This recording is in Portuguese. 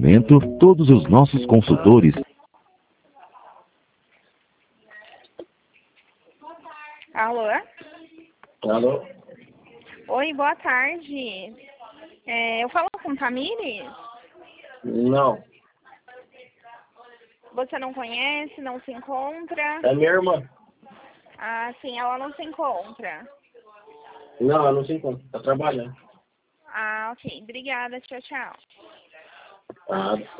momento, todos os nossos consultores... Alô? Alô? Oi, boa tarde. Eu falo com Tamires? Não. Você não conhece, não se encontra? É minha irmã. Ah, sim, ela não se encontra. Não, ela não se encontra. Tá trabalhando. Ah, ok. Obrigada. Tchau, tchau. Ah,